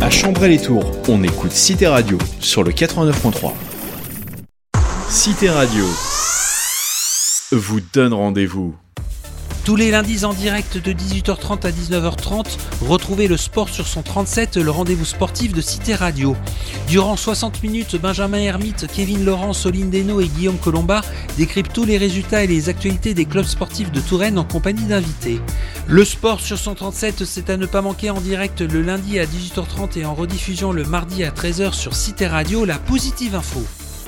À Chambray-les-Tours, on écoute Cité Radio sur le 89.3. Cité Radio vous donne rendez-vous. Tous les lundis en direct de 18h30 à 19h30, retrouvez le Sport sur son 37, le rendez-vous sportif de Cité Radio. Durant 60 minutes, Benjamin Hermite, Kevin Laurent, Soline Desno et Guillaume Colomba décryptent tous les résultats et les actualités des clubs sportifs de Touraine en compagnie d'invités. Le Sport sur son 37, c'est à ne pas manquer en direct le lundi à 18h30 et en rediffusion le mardi à 13h sur Cité Radio, la Positive Info.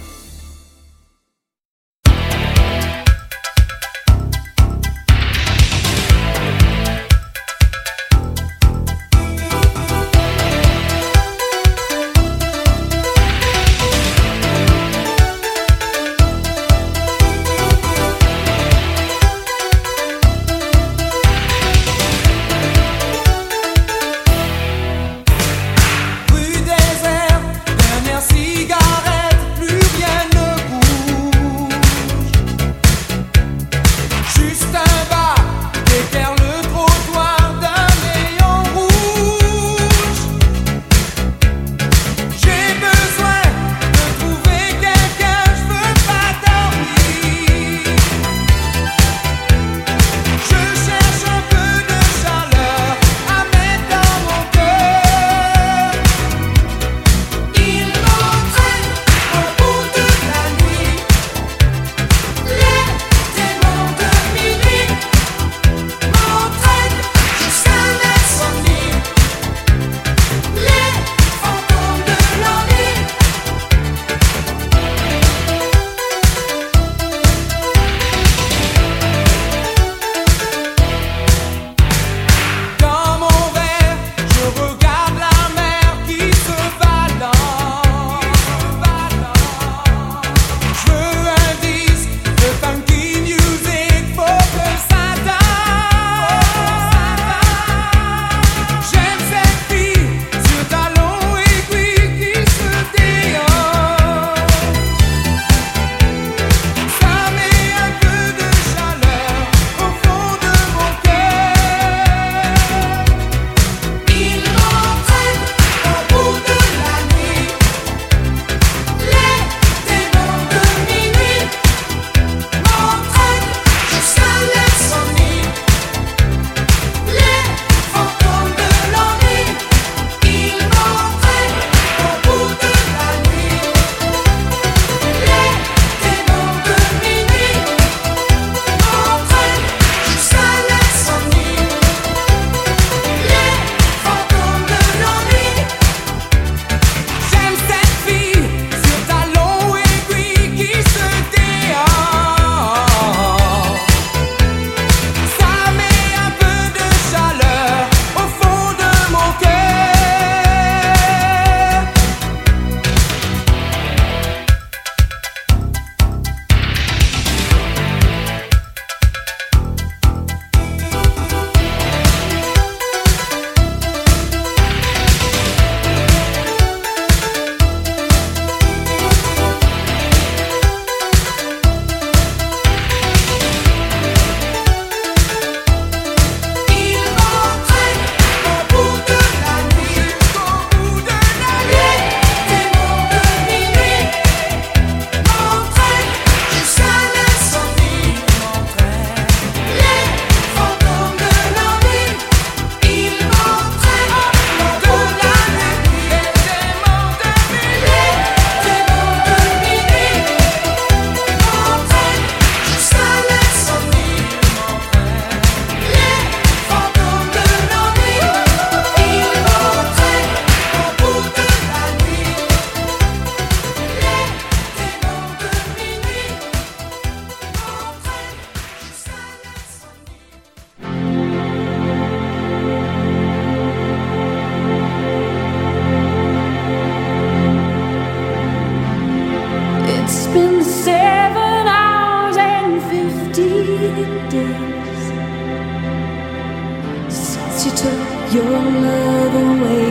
your love away.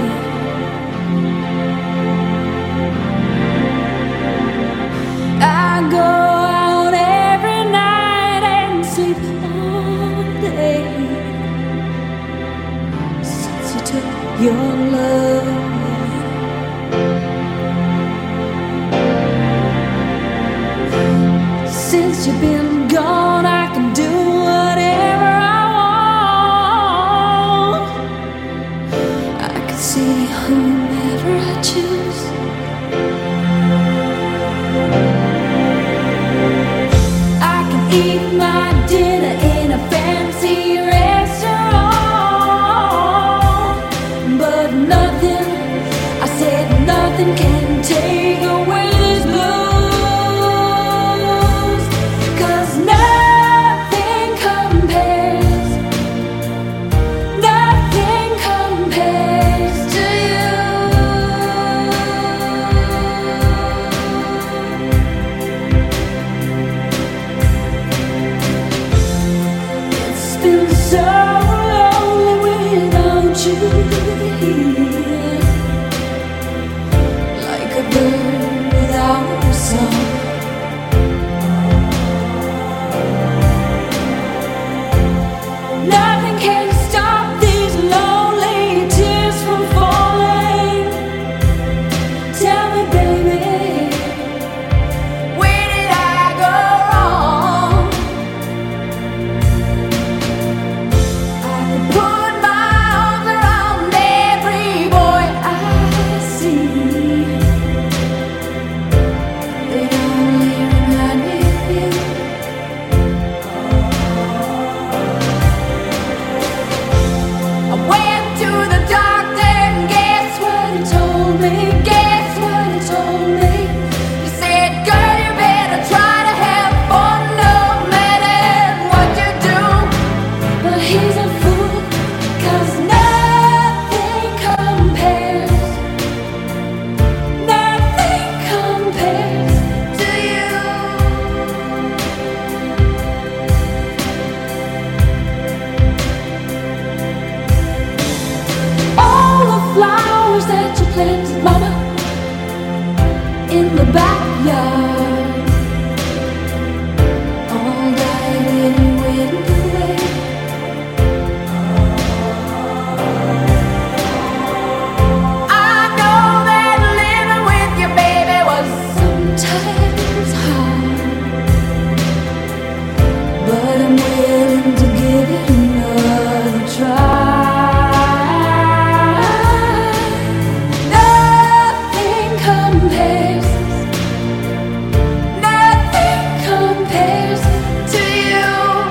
I go out every night and sleep all day since you took your love away. since you've been gone, I can do whatever I want. I can see whomever I choose. I can eat my dinner in a fancy restaurant, but nothing, I said nothing can take away this blues, 'cause nothing compares to you. It's been so lonely without you here, like a bird without a song. Nothing can stop these lonely tears from falling. Tell me, baby, where did I go wrong? I could put my arms around every boy I see. They only remind me of you. I went to the doctor and guess what he told me? Guess what he told me? He said, girl, you better try to have fun no matter what you do. But he's a fool, 'cause nothing compares to you. All the flowers that you planted, mama, in the backyard, all died in wind away. I know that living with you, baby, was sometimes hard, but I'm willing to give it another try. Nothing compares to you.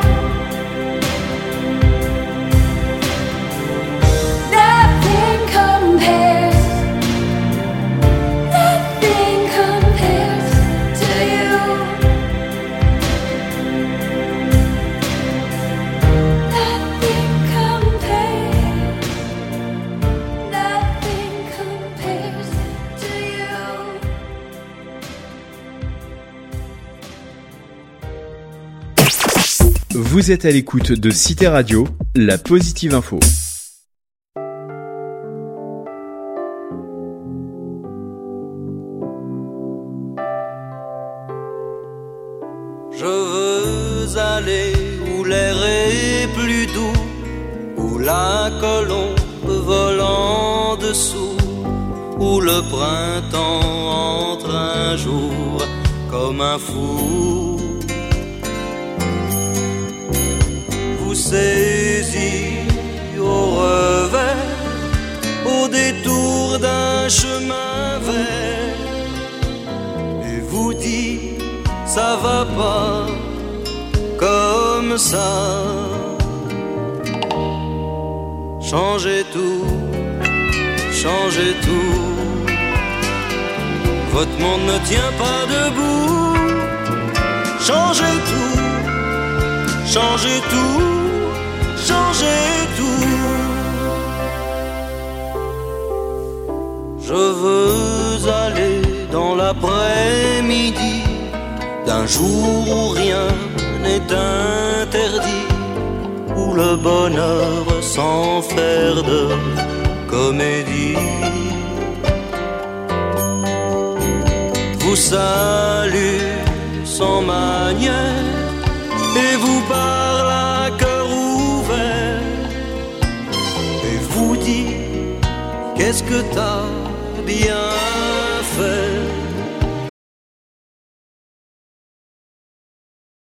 Nothing compares to you. Nothing compares to you. Vous êtes à l'écoute de Cité Radio, la positive info. Je veux aller où l'air est plus doux, où la colombe vole en dessous, où le printemps entre un jour comme un fou. Vous saisit au revers, au détour d'un chemin vert, et vous dit ça va pas comme ça. Changez tout, votre monde ne tient pas debout. Changez tout, changez tout. Je veux aller dans l'après-midi d'un jour où rien n'est interdit, où le bonheur sans faire de comédie vous salue sans manière et vous parle à cœur ouvert et vous dit qu'est-ce que t'as bien fait.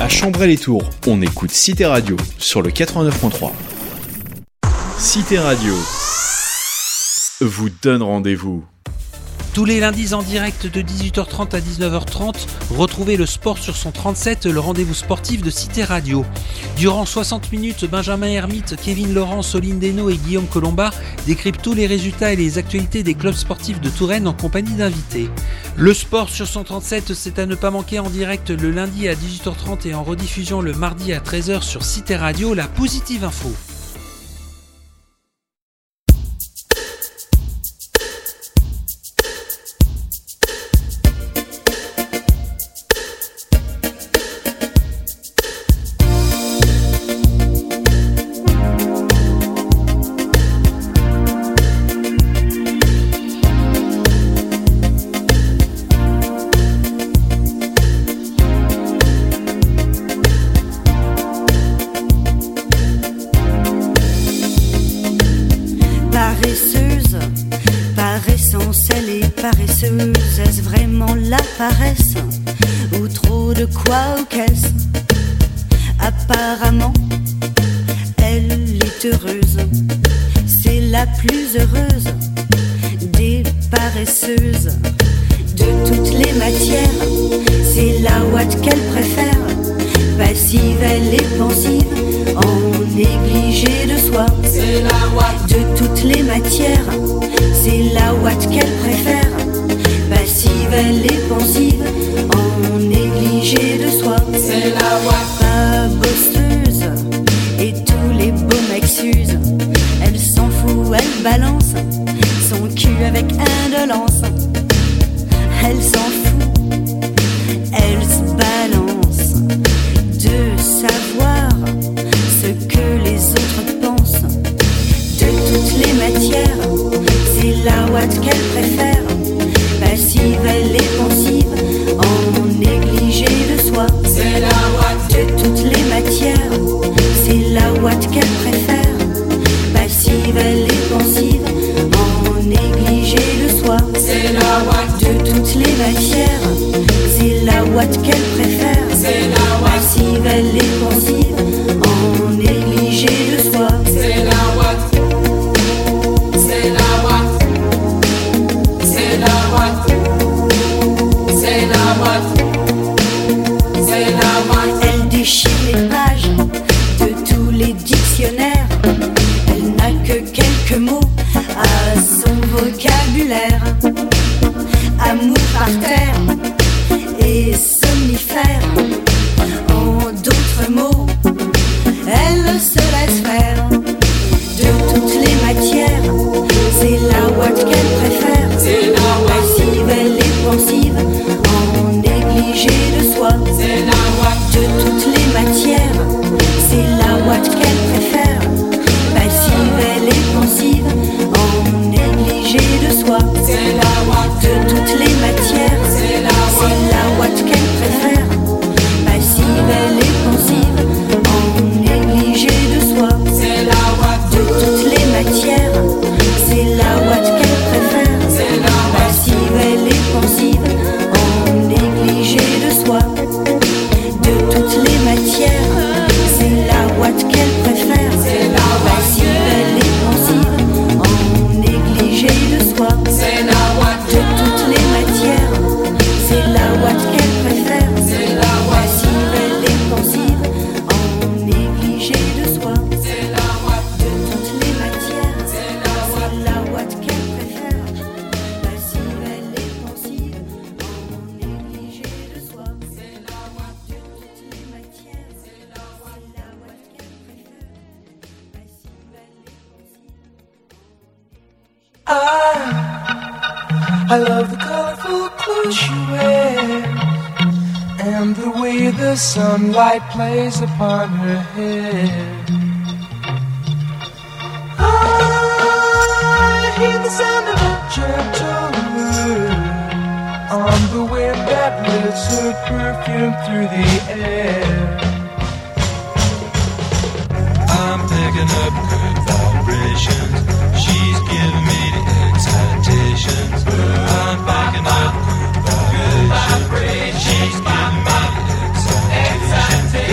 À Chambray-les-Tours, on écoute Cité Radio sur le 89.3. Cité Radio vous donne rendez-vous. Tous les lundis en direct de 18h30 à 19h30, retrouvez le sport sur son 37, le rendez-vous sportif de Cité Radio. Durant 60 minutes, Benjamin Hermite, Kevin Laurent, Soline Desno et Guillaume Colombard décryptent tous les résultats et les actualités des clubs sportifs de Touraine en compagnie d'invités. Le sport sur son 37, c'est à ne pas manquer en direct le lundi à 18h30 et en rediffusion le mardi à 13h sur Cité Radio, la Positive Info. Est-ce vraiment la paresse ou trop de quoi ou qu'est-ce? Apparemment, elle est heureuse. C'est la plus heureuse des paresseuses. De toutes les matières, c'est la ouate qu'elle préfère. Passive, elle est pensive, en négligé de soi. C'est la ouate. De toutes les matières, c'est la ouate qu'elle préfère. Passive, elle est pensive, en négligé de soi. C'est la ouate. Pas bosseuse, et tous les beaux mecs s'usent. Elle s'en fout, elle balance son cul avec indolence. Elle s'en fout, elle se balance de savoir ce que les autres pensent. De toutes les matières, c'est la ouate qu'elle préfère. Passive, elle est pensive, en négligé de soi. C'est la ouate. De toutes les matières, c'est la ouate qu'elle préfère. Passive, elle est pensive, en négligé de soi. C'est la ouate. De toutes les matières, c'est la ouate qu'elle préfère. C'est la ouate. Passive, elle est pensive, en négligé de soi. C'est la ouate. C'est la ouate. C'est la ouate. C'est la ouate. C'est la ouate. Elle déchire les pages de tous les dictionnaires. Elle n'a que quelques mots à son vocabulaire. Amour par terre et somnifère. En d'autres mots, elle se laisse faire. De toutes les matières, c'est la ouate qu'elle préfère. C'est la ouate. Passive, elle est pensive, en négligé de soi. C'est la ouate. De toutes les matières, c'est la ouate qu'elle préfère. Passive, elle est pensive, en négligé de soi. C'est la ouate. De toutes les matières, c'est la ouate qu'elle préfère. Passive, elle est pensive, en négligé de soi. C'est la ouate. De toutes les matières, c'est la ouate qu'elle préfère. C'est la ouate. Passive, elle est pensive, en négligé de soi. De toutes les matières, c'est la ouate qu'elle préfère. C'est la ouate. Passive, elle est pensive, en négligé de soi. C'est la ouate. De toutes les matières, c'est la ouate qu'elle préfère. C'est la ouate. Passive, elle est pensive, en négligé de soi. C'est la ouate. De toutes les matières, c'est la ouate qu'elle préfère. Passive, elle est pensive, en négligé de soi. C'est la ouate. De toutes les matières, c'est la ouate qu'elle préfère. Passive, elle est pensive. I love the colorful clothes you wear and the way the sunlight plays upon her hair. I hear the sound of a gentle word on the wind that lifts her perfume through the air. I'm picking up good vibrations. She's giving me the excitations. I'm picking up good vibrations. She's giving me the excitations.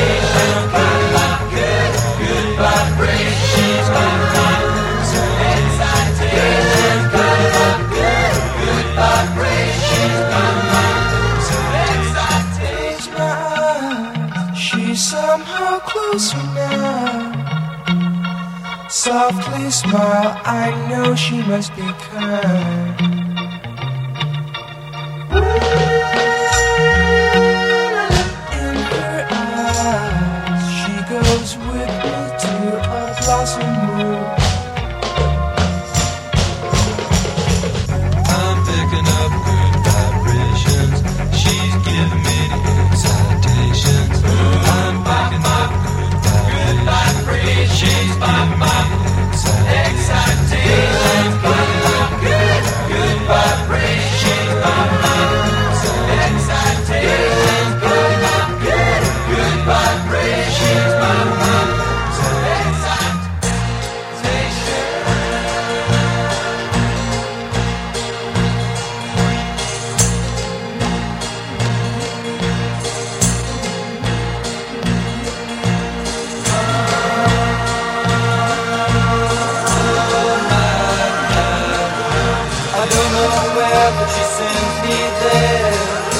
Now I know she must be kind. In her eyes, she goes with me to a blossom room. I'm picking up good vibrations. She's giving me the excitations. I'm picking up good vibrations. She's giving me the excitations. Good vibrations. Excitations. Good vibrations. I don't know where, but she sends me there.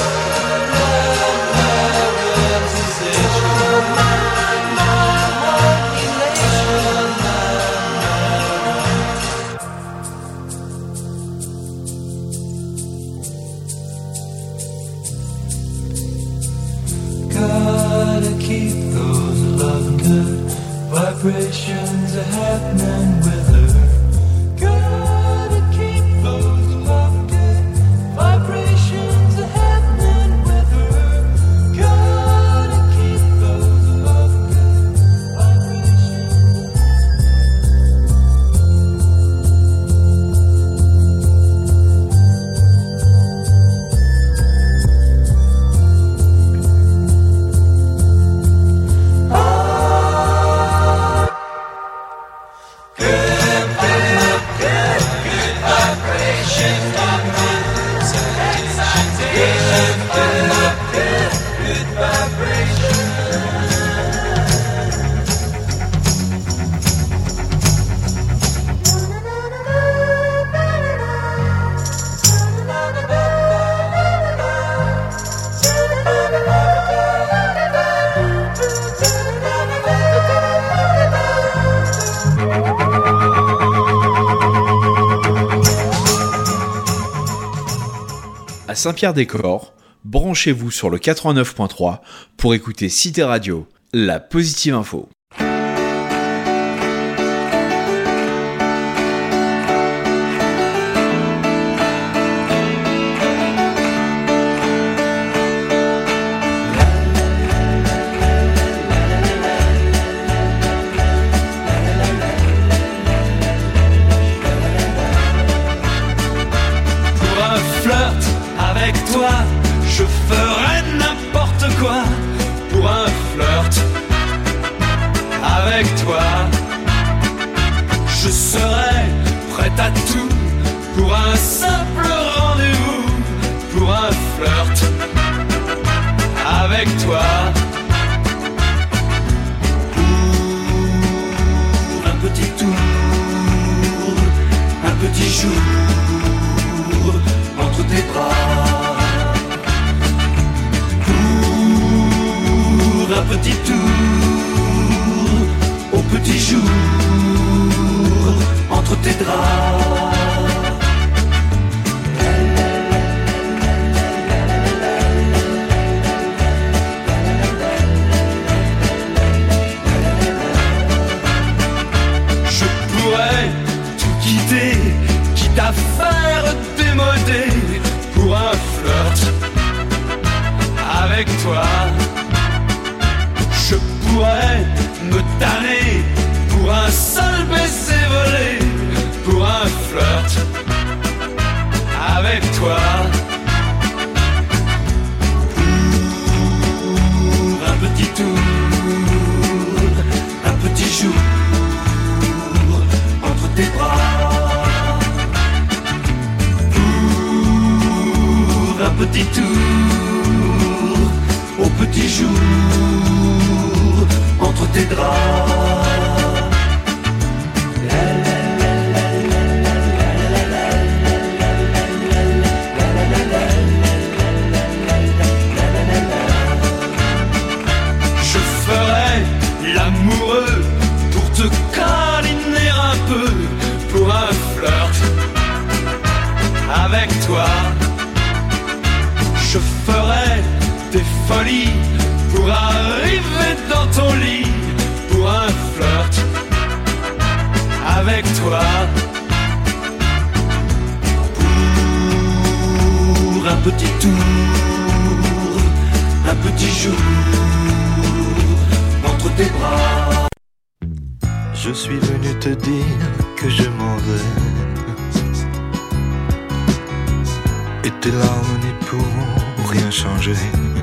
Gotta keep those loving good vibrations happening with her. Gotta keep those loving good vibrations happening with her. Gotta keep those loving good vibrations. À Saint-Pierre-des-Corps, branchez-vous sur le 89.3 pour écouter Cité Radio, la positive info. Je ferai n'importe quoi pour un flirt avec toi. Je serai prête à tout pour un simple rendez-vous, pour un flirt avec toi. Pour un petit tour, un petit jour entre tes bras. Un petit tour au petit jour entre tes draps. Je pourrais tout quitter, quitte à faire démoder pour un flirt avec toi. Je pourrais me tanner pour un seul baiser volé, pour un flirt avec toi. Pour un petit tour, un petit jour entre tes bras. Pour un petit tour au petit jour entre tes draps. Je ferai l'amoureux pour te câliner un peu, pour avec toi. Je ferai des folies pour arriver dans ton lit, pour un flirt avec toi. Pour un petit tour, un petit jour entre tes bras. Je suis venu te dire que je m'en vais, et tes larmes n'y pourront rien changer.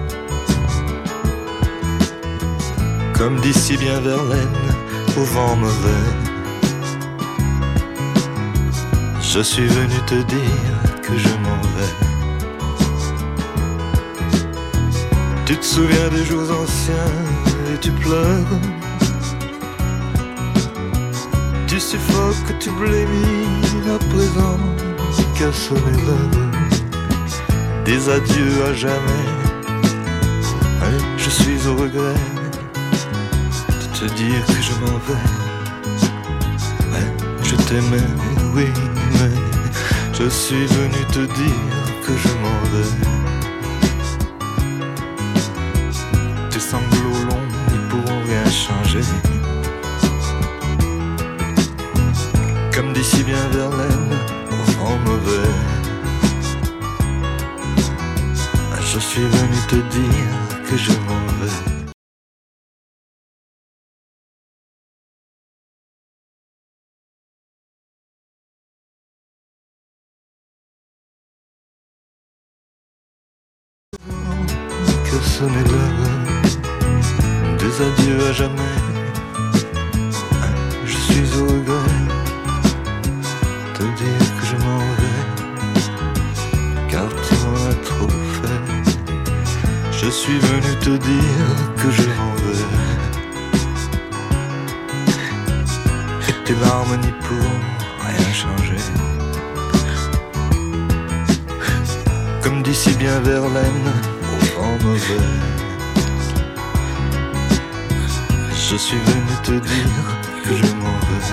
Comme dit si bien Verlaine, au vent mauvais, je suis venu te dire que je m'en vais. Tu te souviens des jours anciens et tu pleures. Tu suffoques, tu blémis à présent qu'à sonner l'heure des adieux à jamais. Et je suis au regret de te dire que je m'en vais. Mais je t'aimais, oui, mais je suis venu te dire que je m'en vais. Tes sanglots longs ne pourront rien changer. Comme dit si bien Verlaine, au vent mauvais, je suis venu te dire que je m'en vais. Que sonner l'heure des adieux à jamais. Je suis au regret te dire que je m'en vais, car tu m'en as trop fait. Je suis venu te dire que je m'en vais, et tes larmes n'y pourront rien changer. Comme dit si bien Verlaine, au vent mauvais, je suis venu te dire que je m'en vais.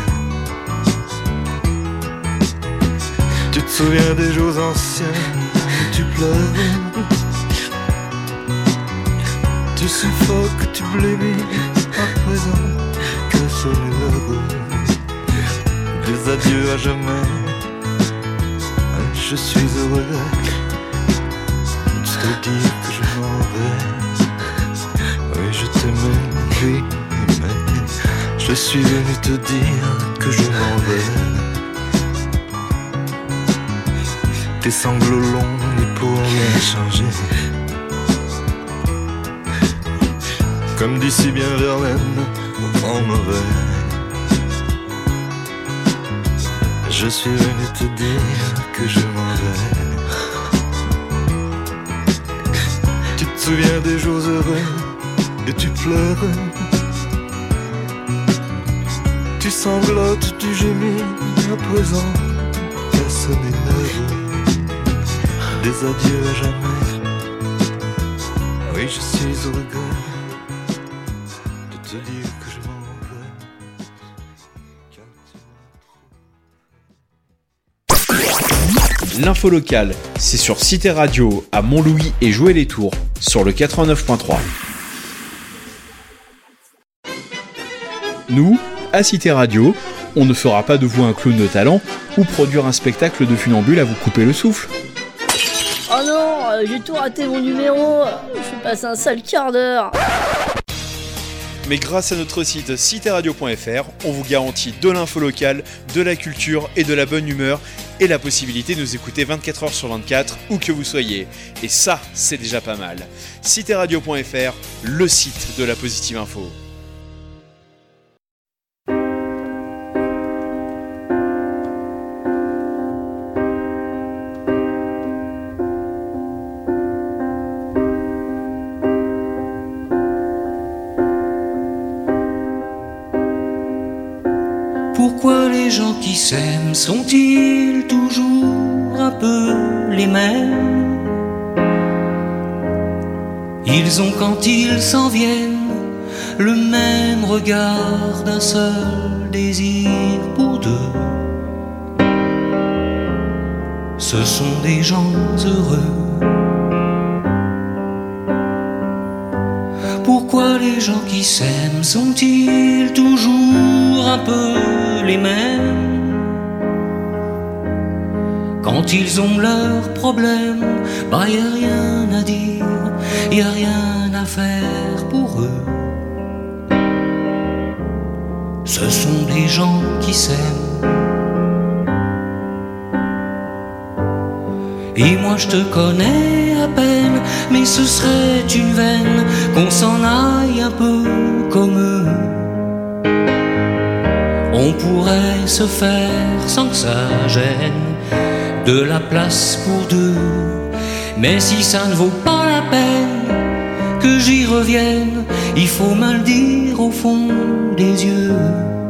Tu te souviens des jours anciens où tu pleures. Tu suffoques, tu blémis à présent que sonne l'heure des adieux à jamais. Je suis heureux de te dire que je m'en vais. Oui, je t'aimais, oui, mais je suis venu te dire que je m'en vais. Tes sanglots longs n'y pourront rien changer. Comme dit si bien Verlaine, au vent mauvais, je suis venu te dire que je m'en vais. Tu te souviens des jours heureux et tu pleures. Tu sanglotes, tu gémis à présent qu'à sonner l'heure des adieux à jamais. Oui, je suis au regret de te dire que je m'en vais, car tu m'as trop. L'info locale, c'est sur Cité Radio à Montlouis et Joué-les-Tours sur le 89.3. Nous, à Cité Radio, on ne fera pas de vous un clown de talent ou produire un spectacle de funambule à vous couper le souffle. Oh non, j'ai tout raté mon numéro, je passe un sale quart d'heure. Mais grâce à notre site citéradio.fr, on vous garantit de l'info locale, de la culture et de la bonne humeur et la possibilité de nous écouter 24 h sur 24 où que vous soyez. Et ça, c'est déjà pas mal. citéradio.fr, le site de la positive info. Pourquoi les gens qui s'aiment sont-ils toujours un peu les mêmes? Ils ont quand ils s'en viennent le même regard d'un seul désir pour deux. ce sont des gens heureux. Pourquoi les gens qui s'aiment sont-ils toujours un peu les mêmes? Quand ils ont leurs problèmes, bah y a rien à dire, y a rien à faire pour eux. Ce sont des gens qui s'aiment. Et moi je te connais à peine, mais ce serait une veine qu'on s'en aille un peu comme eux. On pourrait se faire sans que ça gêne de la place pour deux. Mais si ça ne vaut pas la peine que j'y revienne, il faut me le dire au fond des yeux.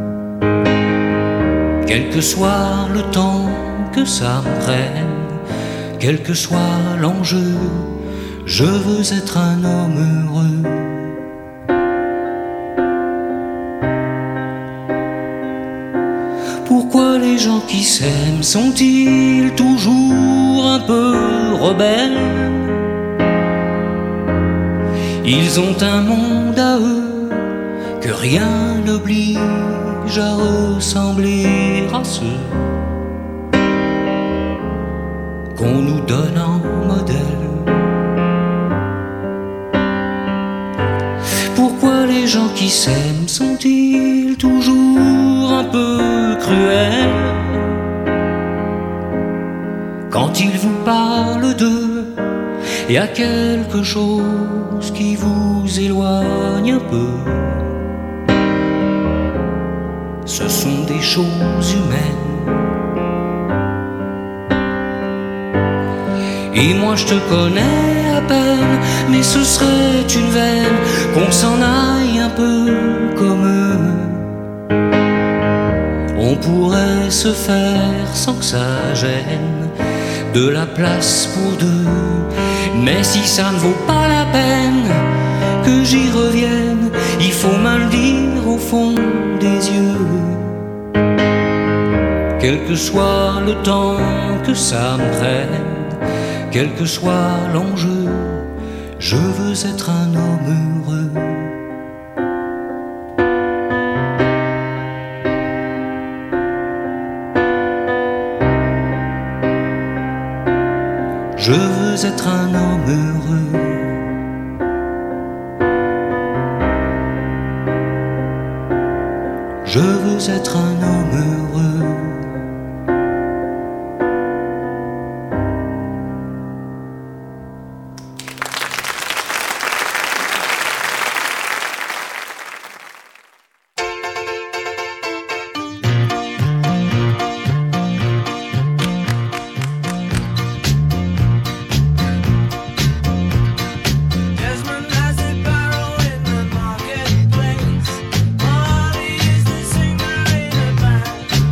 Quel que soit le temps que ça me prenne, quel que soit l'enjeu, je veux être un homme heureux. Pourquoi les gens qui s'aiment sont-ils toujours un peu rebelles? Ils ont un monde à eux que rien n'oblige à ressembler à ceux qu'on nous donne en modèle. Pourquoi les gens qui s'aiment sont-ils toujours un peu cruels? Quand ils vous parlent d'eux, il y a quelque chose qui vous éloigne un peu. Ce sont des choses humaines. Et moi je te connais à peine, mais ce serait une veine qu'on s'en aille un peu comme eux. On pourrait se faire sans que ça gêne de la place pour deux. Mais si ça ne vaut pas la peine que j'y revienne, il faut me le dire au fond des yeux. Quel que soit le temps que ça me prenne, quel que soit l'enjeu, je veux être un homme heureux. Je veux être un homme heureux. Je veux être un homme heureux. Marketplace, Molly is the singer in the band.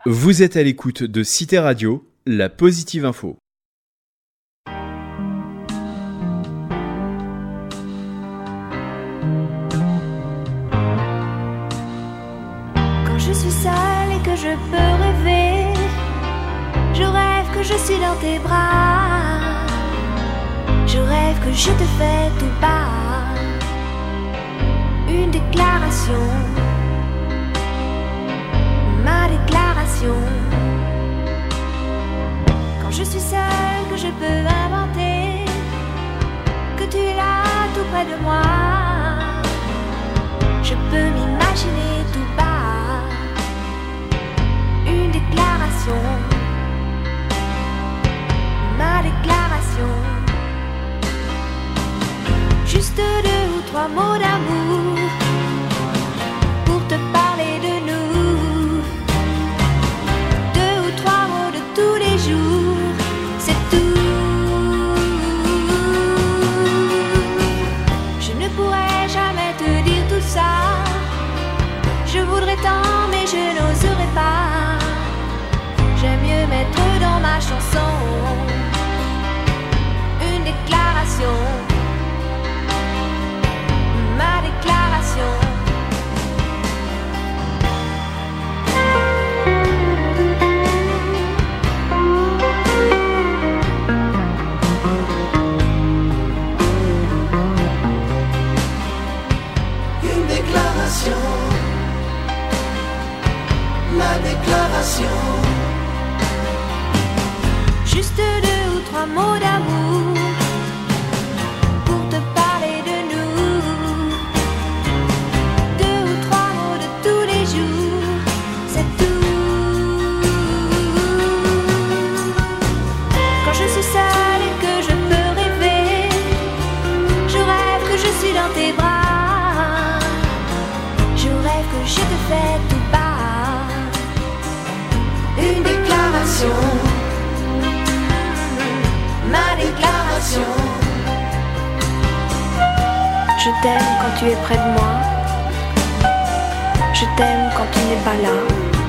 Vous êtes à l'écoute de Cité Radio, la positive info. Quand je suis seule et que je peux rêver, je rêve que je suis dans tes bras. Je rêve que je te fais tout bas une déclaration, ma déclaration. Quand je suis seule, que je peux inventer que tu es là tout près de moi. Je peux m'imaginer tout bas une déclaration, ma déclaration. Juste 2 ou 3 mots d'amour pour te parler de nous. 2 ou 3 mots de tous les jours, c'est tout. Je ne pourrais jamais te dire tout ça. Je voudrais tant mais je n'oserais pas. J'aime mieux mettre dans ma chanson une déclaration, ma déclaration. Une déclaration, ma déclaration. Juste 2 ou 3 mots d'amour pour te parler de nous. 2 ou 3 mots de tous les jours, c'est tout. Quand je suis seule et que je peux rêver, je rêve que je suis dans tes bras. Je rêve que je te fais tout bas une déclaration, ma déclaration. Je t'aime quand tu es près de moi. Je t'aime quand tu n'es pas là.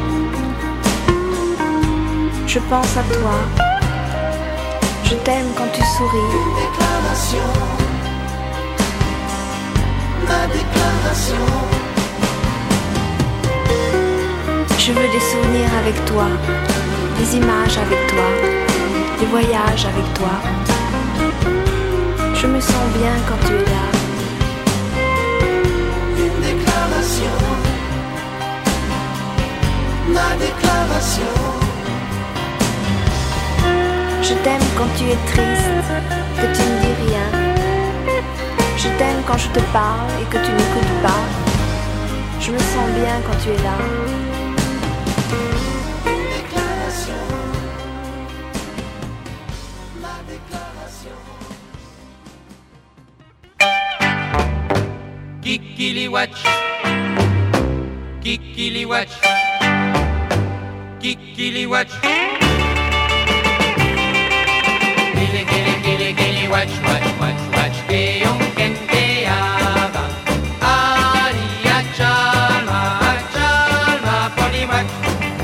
Je pense à toi. Je t'aime quand tu souris. Une déclaration, ma déclaration. Je veux des souvenirs avec toi, des images avec toi, des voyages avec toi. Je me sens bien quand tu es là. Une déclaration, ma déclaration. Je t'aime quand tu es triste, que tu ne dis rien. Je t'aime quand je te parle et que tu n'écoutes pas. Je me sens bien quand tu es là. Une déclaration, ma déclaration. Kikiliwatch, Kikiliwatch, Kikiliwatch. Kili kili kili kili watch watch watch watch. Keonken keaba. Ali achalma achalma poliwatch.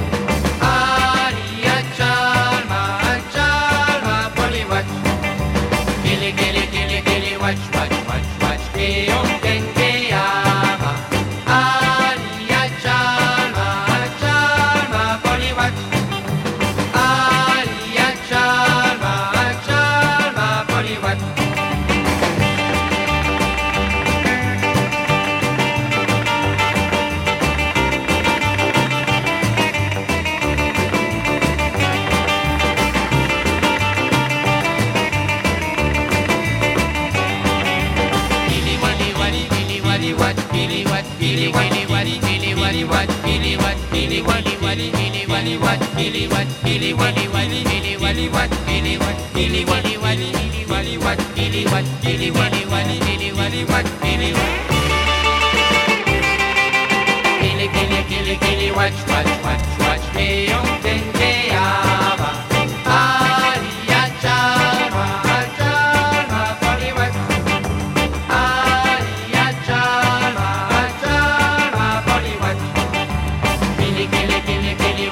Ali achalma achalma poliwatch. Kili kili kili kili watch watch watch watch. Keonken keaba. Ali achalma achalma poliwatch. Ali achalma achalma poliwatch.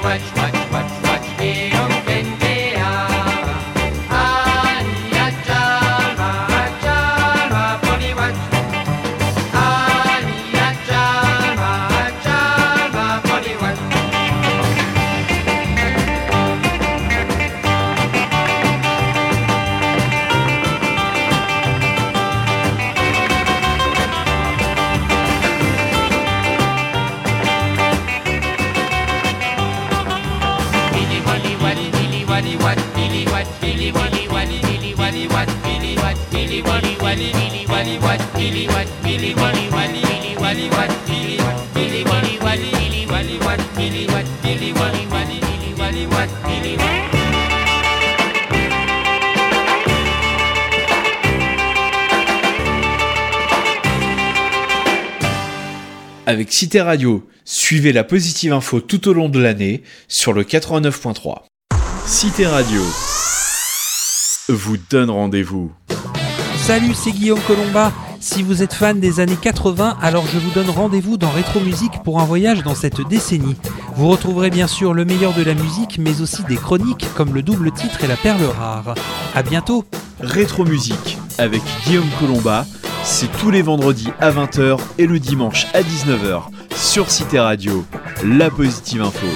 Avec Cité Radio, suivez la positive info tout au long de l'année sur le 89.3. Cité Radio vous donne rendez-vous. Salut, c'est Guillaume Colomba. Si vous êtes fan des années 80, alors je vous donne rendez-vous dans Rétro Musique pour un voyage dans cette décennie. Vous retrouverez bien sûr le meilleur de la musique, mais aussi des chroniques comme le double titre et la perle rare. À bientôt. Rétro Musique avec Guillaume Colomba, c'est tous les vendredis à 20h et le dimanche à 19h sur Cité Radio, la positive info.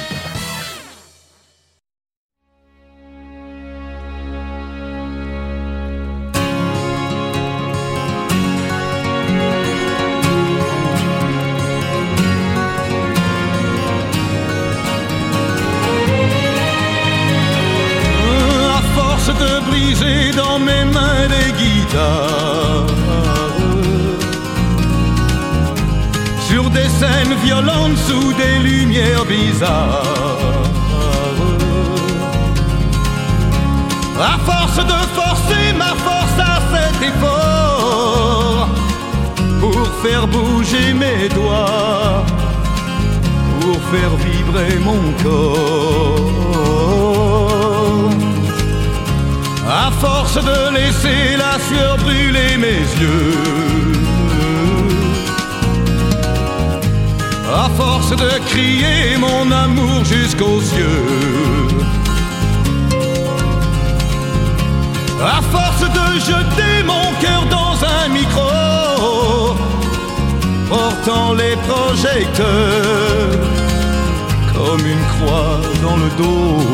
Dans mes mains des guitares, sur des scènes violentes sous des lumières bizarres, à force de forcer ma force à cet effort, pour faire bouger mes doigts, pour faire vibrer mon corps. À force de laisser la sueur brûler mes yeux, à force de crier mon amour jusqu'aux cieux, à force de jeter mon cœur dans un micro, portant les projecteurs comme une croix dans le dos,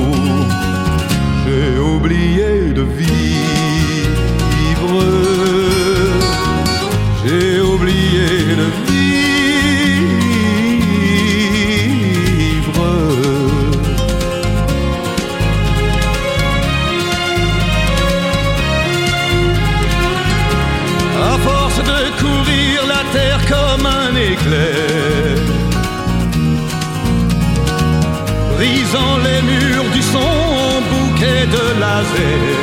j'ai oublié de vivre, j'ai oublié de vivre. À force de courir la terre comme un éclair, brisant les murs du son en bouquet de laser,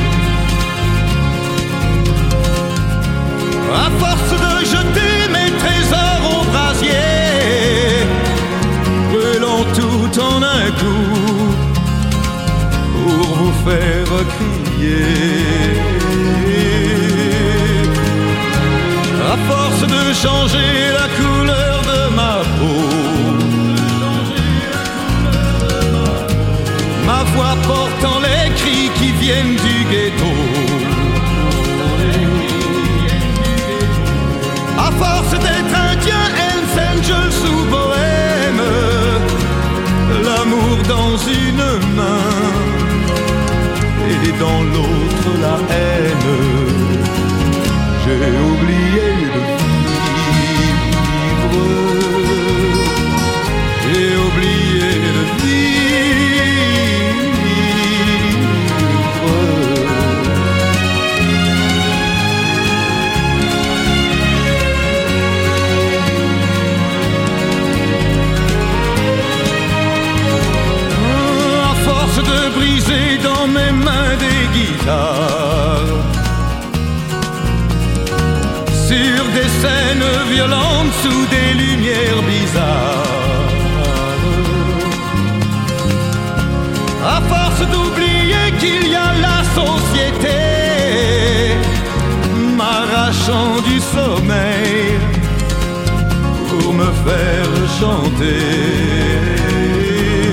à force de jeter mes trésors au brasier, brûlant tout en un coup pour vous faire crier. À force de changer la couleur de ma peau, ma voix portant les cris qui viennent du ghetto, à force d'être indien, Hells Angels ou bohème, l'amour dans une main et dans l'autre la haine, j'ai oublié de vivre, j'ai oublié de vivre. À force de briser dans mes mains des guitares, sur des scènes violentes sous des lumières bizarres, à force d'oublier qu'il y a la société m'arrachant du sommeil pour me faire chanter.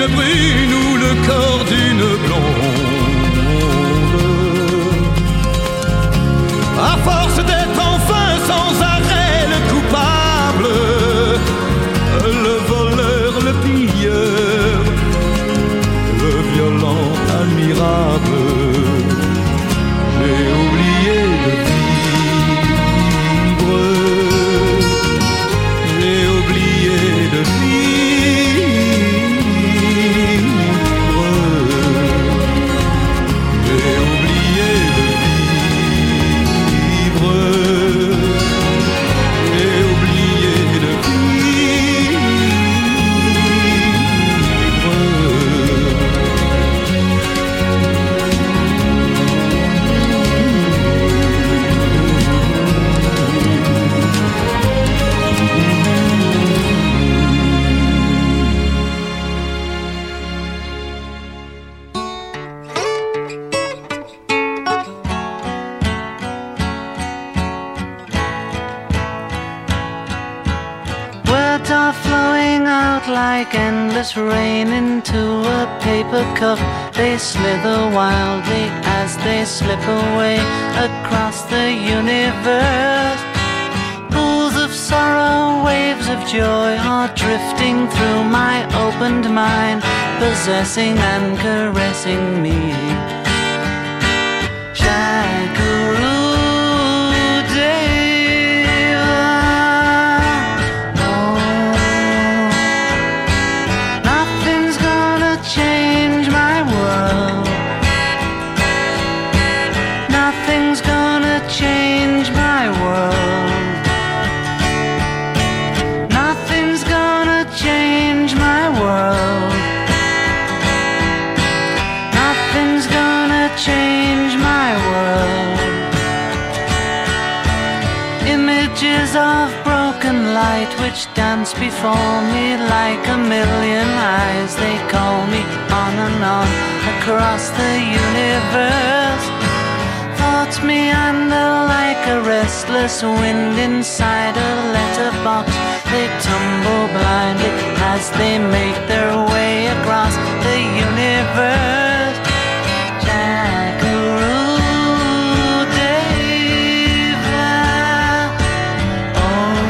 d'une brune ou le corps d'une blonde. À force d'être enfin sans arrêt le coupable, le voleur, le pilleur, le violent admirable, j'ai oublié de vivre, j'ai oublié de vivre, j'ai oublié de vivre, j'ai oublié de Words are flowing out like endless rain into a paper cup. They slither wildly as they slip away across the universe. Pools of sorrow, waves of joy are drifting through my opened mind, possessing and caressing me. Shakuru Deva, no, nothing's gonna change my world. Nothing's gonna change my world. Nothing's gonna change my world. Nothing's gonna change my world. Images of broken light which dance before me like a million eyes. They call me on and on across the universe. Thoughts meander like a restless wind inside a letterbox. They tumble blindly as they make their way across the universe. Jackaroo Deva, oh,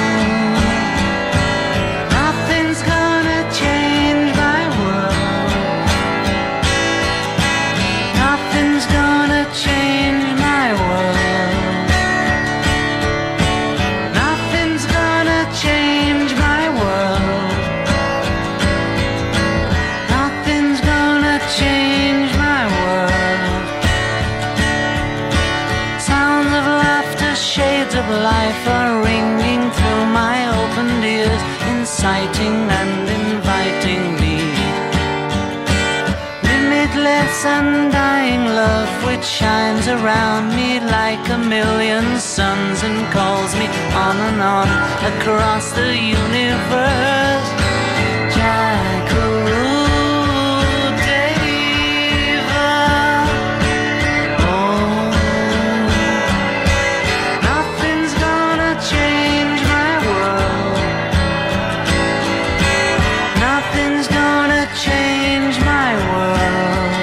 nothing's gonna change my world. Nothing's gonna change my world. Nothing's gonna change my world. Nothing's gonna change my world. Sounds of laughter, shades of life are ringing through my opened ears, inciting and inviting me. Limitless undying love which shines around me like a million suns and calls me on and on across the universe. Jackaroo Deva, oh, nothing's gonna change my world. Nothing's gonna change my world.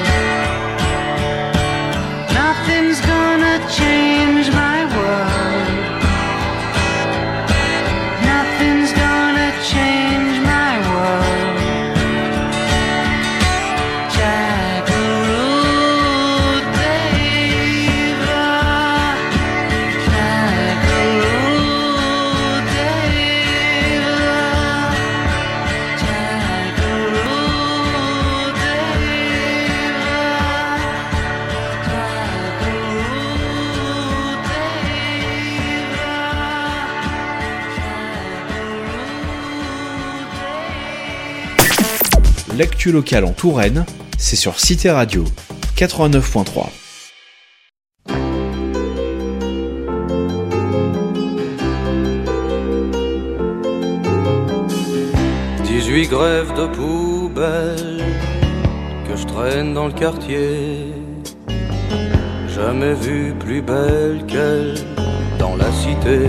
Nothing's gonna change my world. Nothing's gonna change my world. Jackaroo Deva, Jackaroo Deva, Jackaroo L'actu locale en Touraine, c'est sur Cité Radio 89.3. 18 grèves de poubelle que je traîne dans le quartier. Jamais vue plus belle qu'elle dans la cité.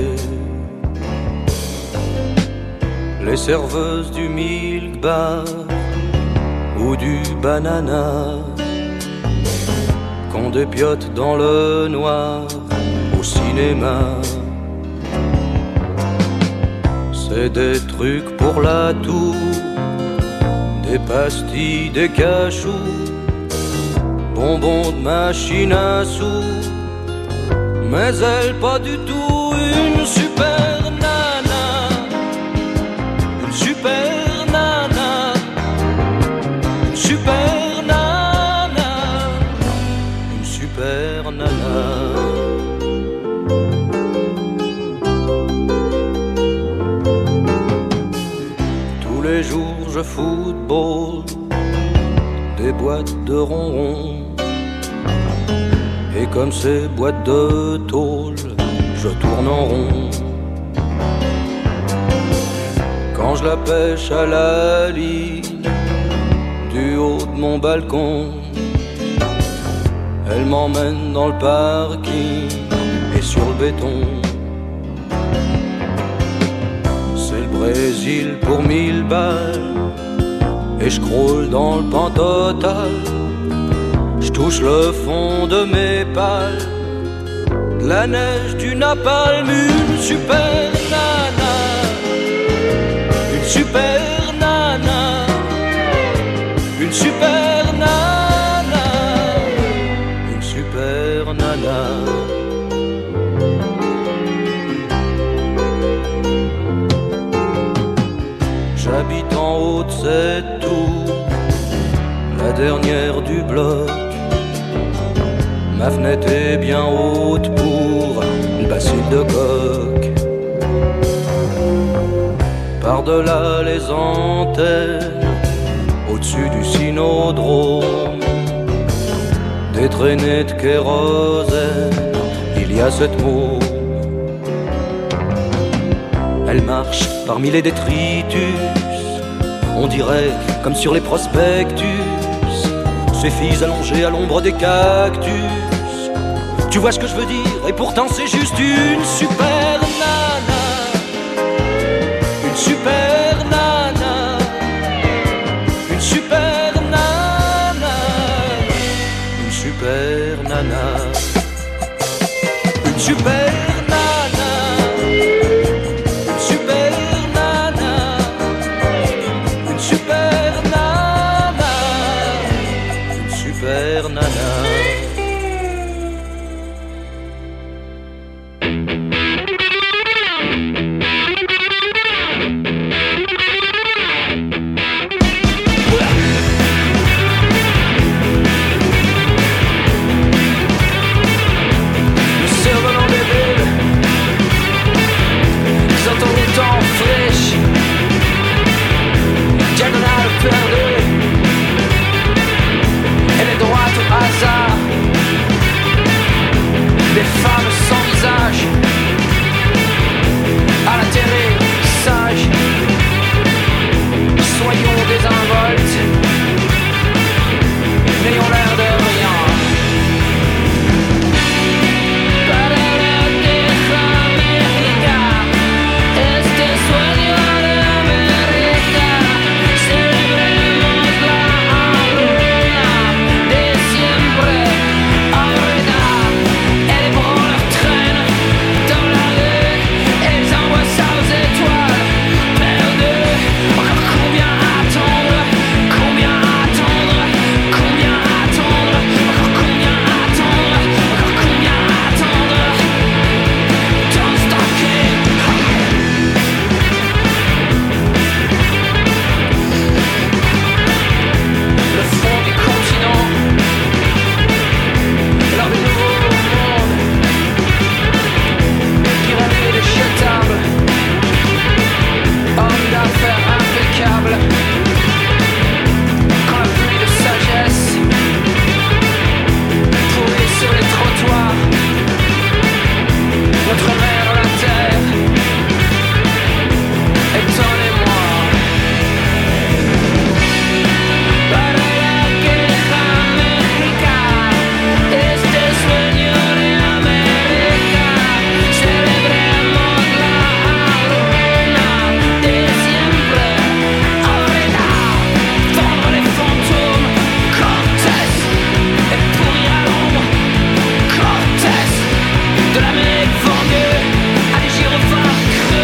Les serveuses du milk bar ou du banana qu'on dépiote dans le noir au cinéma. C'est des trucs pour la toux, des pastilles, des cachous, bonbons de machine à sous, mais elle pas du tout une super nana, une super nana, une super nana, une super nana. Tous les jours je football des boîtes de ronron. Et comme ces boîtes de tôle, je tourne en rond. Quand je la pêche à la ligne, du haut de mon balcon, elle m'emmène dans le parking et sur le béton. C'est le Brésil pour 1000 balles, et je croule dans le pan total. Je touche le fond de mes pales, de la neige, du napalm, une super nana, une super nana, une super nana, une super nana. J'habite en haut de cette tour, la dernière du bloc. Ma fenêtre est bien haute pour une bacille de coque. Par-delà les antennes, au-dessus du cynodrome, des traînées de kérosène, il y a cette môme. Elle marche parmi les détritus, on dirait comme sur les prospectus, ces filles allongées à l'ombre des cactus. Tu vois ce que je veux dire, et pourtant c'est juste une super nana, une super nana, une super nana, une super nana, une super